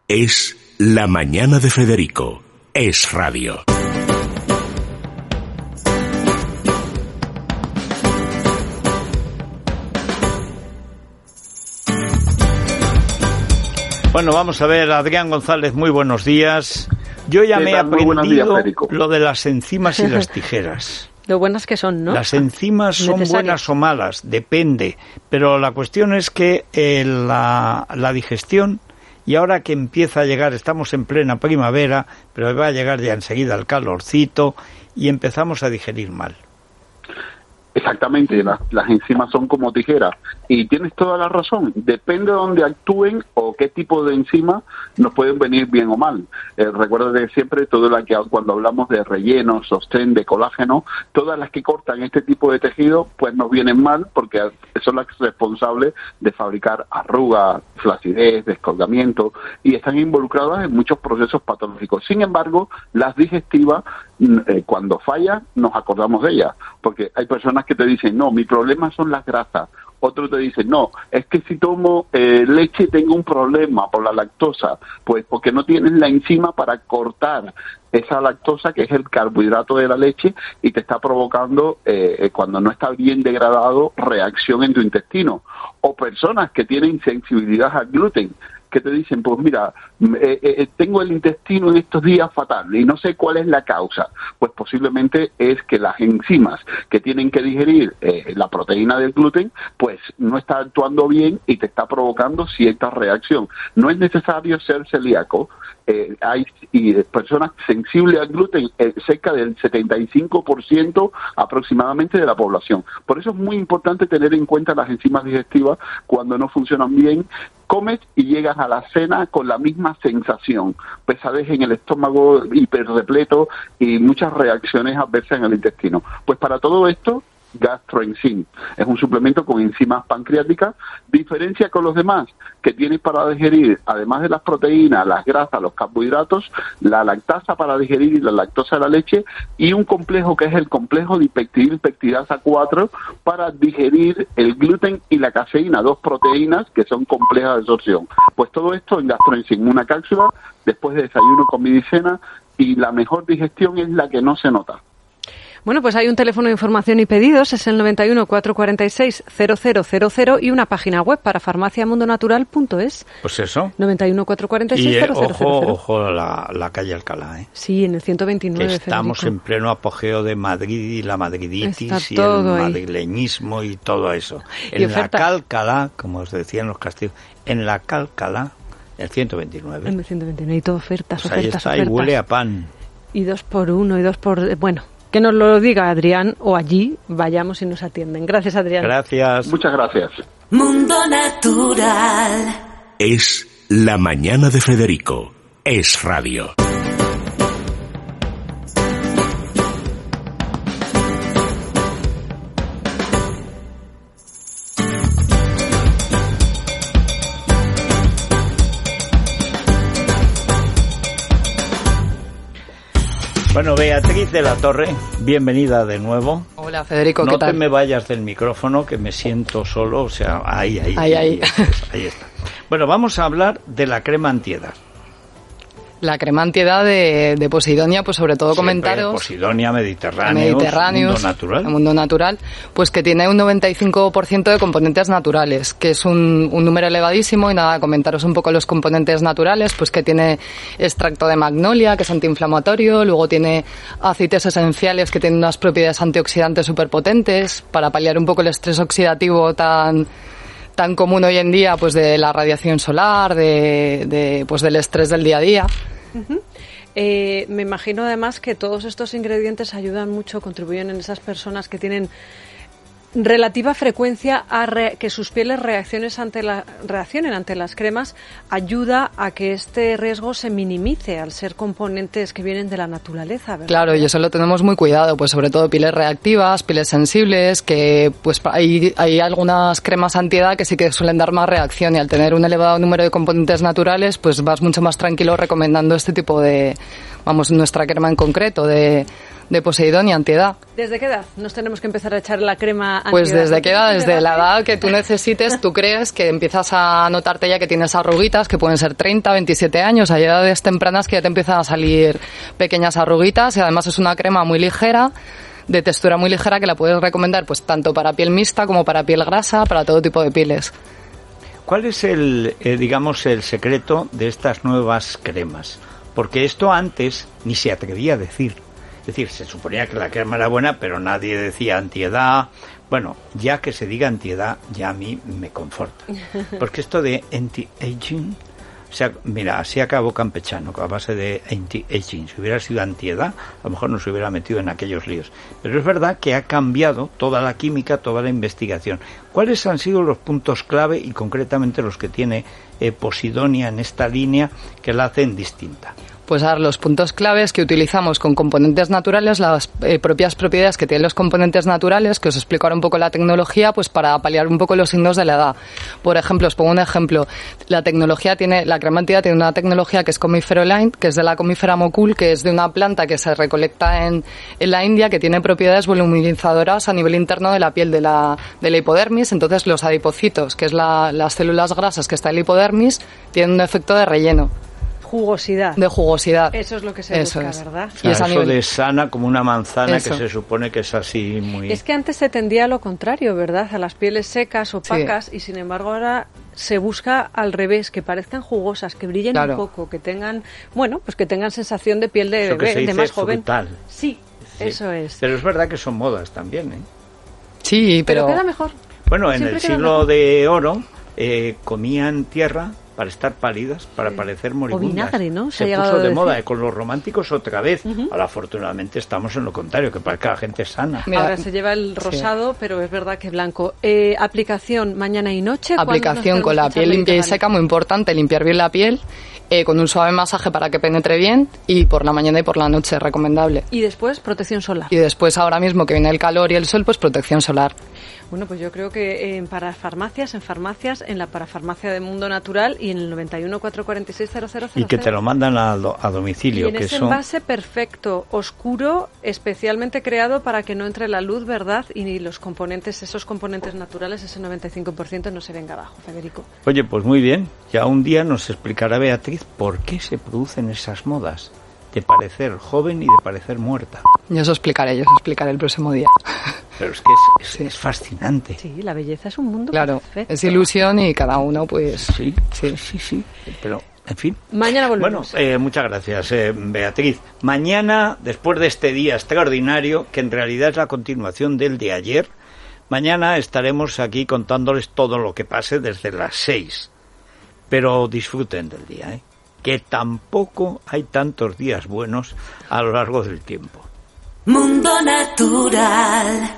Es La Mañana de Federico. Es radio. Bueno, vamos a ver, Adrián González, muy buenos días. Yo ya me he aprendido lo de las enzimas y las tijeras. Lo buenas que son, ¿no? Las enzimas son buenas o malas, depende. Pero la cuestión es que la digestión, y ahora que empieza a llegar, estamos en plena primavera, pero va a llegar ya enseguida el calorcito y empezamos a digerir mal. Exactamente, las enzimas son como tijeras y tienes toda la razón, depende de dónde actúen o qué tipo de enzimas nos pueden venir bien o mal. Recuerda que siempre cuando hablamos de relleno, sostén, de colágeno, todas las que cortan este tipo de tejido pues nos vienen mal porque son las responsables de fabricar arrugas, flacidez, descolgamiento y están involucradas en muchos procesos patológicos. Sin embargo, las digestivas, cuando fallan, nos acordamos de ellas, porque hay personas que te dicen, no, mi problema son las grasas. Otros te dicen, no, es que si tomo leche tengo un problema por la lactosa, pues porque no tienes la enzima para cortar esa lactosa, que es el carbohidrato de la leche, y te está provocando, cuando no está bien degradado, reacción en tu intestino. O personas que tienen sensibilidad al gluten, que te dicen, pues mira, tengo el intestino en estos días fatal y no sé cuál es la causa. Pues posiblemente es que las enzimas que tienen que digerir la proteína del gluten, pues no está actuando bien y te está provocando cierta reacción. No es necesario ser celíaco. Hay personas sensibles al gluten, cerca del 75% aproximadamente de la población. Por eso es muy importante tener en cuenta las enzimas digestivas cuando no funcionan bien. Comes y llegas a la cena con la misma sensación, pesadez en el estómago, hiperrepleto y muchas reacciones adversas en el intestino. Pues para todo esto, Gastroenzym es un suplemento con enzimas pancreáticas. Diferencia con los demás, que tienes para digerir, además de las proteínas, las grasas, los carbohidratos, la lactasa para digerir y la lactosa de la leche, y un complejo que es el complejo dipeptidilpeptidasa 4 para digerir el gluten y la caseína, dos proteínas que son complejas de absorción. Pues todo esto en Gastroenzym, una cápsula después de desayuno, comida y cena, y la mejor digestión es la que no se nota. Bueno, pues hay un teléfono de información y pedidos, es el 91 446 0000 y una página web para farmaciamundonatural.es. Pues eso. 91 446 0000. Ojo la calle Alcalá, ¿eh? Sí, en el 129. Que estamos Federico. En pleno apogeo de Madrid y la madriditis y el madrileñismo y todo eso. En la Cálcala, como os decía en los castillos, en la Cálcala, el 129. En el 129 y todo ofertas, pues ofertas, ahí está, ofertas. Y huele a pan. Y 2 por 1 y 2 por... Bueno... Que nos lo diga Adrián o allí vayamos y nos atienden. Gracias, Adrián. Gracias. Muchas gracias. Mundo Natural. Es La Mañana de Federico. Es radio. Bueno, Beatriz de la Torre, bienvenida de nuevo. Hola, Federico, ¿qué tal? No te me vayas del micrófono, que me siento solo, o sea, ahí está. Bueno, vamos a hablar de la crema antiedad. La crema antiedad de Posidonia, pues sobre todo comentaros... Posidonia, Mediterráneos, Mundo Natural, pues que tiene un 95% de componentes naturales, que es un número elevadísimo. Y nada, comentaros un poco los componentes naturales, pues que tiene extracto de magnolia, que es antiinflamatorio, luego tiene aceites esenciales que tienen unas propiedades antioxidantes superpotentes para paliar un poco el estrés oxidativo tan común hoy en día, pues de la radiación solar, pues del estrés del día a día. Uh-huh. Me imagino además que todos estos ingredientes ayudan mucho, contribuyen en esas personas que tienen relativa frecuencia a que sus pieles reaccionen ante las cremas, ayuda a que este riesgo se minimice al ser componentes que vienen de la naturaleza, ¿verdad? Claro, y eso lo tenemos muy cuidado, pues sobre todo pieles reactivas, pieles sensibles, que pues hay algunas cremas antiedad que sí que suelen dar más reacción, y al tener un elevado número de componentes naturales, pues vas mucho más tranquilo recomendando este tipo de, nuestra crema en concreto, de de Poseidón y antiedad. ¿Desde qué edad nos tenemos que empezar a echar la crema antiedad? Pues desde qué edad, desde la edad que tú necesites, tú crees que empiezas a notarte ya que tienes arruguitas, que pueden ser 30, 27 años, hay edades tempranas que ya te empiezan a salir pequeñas arruguitas y además es una crema muy ligera, de textura muy ligera, que la puedes recomendar pues tanto para piel mixta como para piel grasa, para todo tipo de pieles. ¿Cuál es el secreto de estas nuevas cremas? Porque esto antes ni se atrevía a decir. Es decir, se suponía que la crema era buena, pero nadie decía antiedad. Bueno, ya que se diga antiedad, ya a mí me conforta. Porque esto de anti-aging, o sea, mira, así acabó Campechano, a base de anti-aging. Si hubiera sido antiedad, a lo mejor no se hubiera metido en aquellos líos. Pero es verdad que ha cambiado toda la química, toda la investigación. ¿Cuáles han sido los puntos clave y concretamente los que tiene Posidonia en esta línea que la hacen distinta? Pues a ver, los puntos claves que utilizamos con componentes naturales, las propias propiedades que tienen los componentes naturales, que os explico ahora un poco la tecnología, pues para paliar un poco los signos de la edad. Por ejemplo, os pongo un ejemplo. La crema antiedad tiene una tecnología que es Comifero Line, que es de la Comifera mocul, que es de una planta que se recolecta en la India, que tiene propiedades voluminizadoras a nivel interno de la piel, de la hipodermis. Entonces, los adipocitos, que es las células grasas que está en la hipodermis, tienen un efecto de relleno. Jugosidad. De jugosidad. Eso es lo que se busca, ¿verdad? O sea, eso de sana como una manzana, que se supone que es así muy... Es que antes se tendía a lo contrario, ¿verdad? A las pieles secas, opacas, y sin embargo ahora se busca al revés, que parezcan jugosas, que brillen un poco, que tengan, pues que tengan sensación de piel de bebé, de más joven. Frutal. Sí, eso es. Pero es verdad que son modas también, ¿eh? Sí, pero queda mejor. Bueno, en el siglo de oro comían tierra para estar pálidas, para parecer moribundas. O vinagre, ¿no? Se puso de moda con los románticos otra vez. Ahora, afortunadamente, estamos en lo contrario, que parezca la gente sana. Mira, ahora se lleva el rosado, pero es verdad que blanco. Aplicación mañana y noche. Aplicación con la piel limpia y seca, muy importante, limpiar bien la piel, con un suave masaje para que penetre bien, y por la mañana y por la noche, recomendable. Y después, protección solar. Y después, ahora mismo que viene el calor y el sol, pues protección solar. Bueno, pues yo creo que en farmacias, en la parafarmacia de Mundo Natural y en el 91 446 0000. Y que te lo mandan a domicilio. Y en ese envase perfecto, oscuro, especialmente creado para que no entre la luz, ¿verdad? Y los componentes, esos componentes naturales, ese 95% no se venga abajo, Federico. Oye, pues muy bien. Ya un día nos explicará Beatriz por qué se producen esas modas de parecer joven y de parecer muerta. Yo os explicaré el próximo día. Pero es que es fascinante. Sí, la belleza es un mundo perfecto. Es ilusión y cada uno pues... Sí. Pero, en fin. Mañana volvemos. Bueno, muchas gracias, Beatriz. Mañana, después de este día extraordinario, que en realidad es la continuación del de ayer, mañana estaremos aquí contándoles todo lo que pase desde las 6. Pero disfruten del día, que tampoco hay tantos días buenos a lo largo del tiempo. Mundo Natural.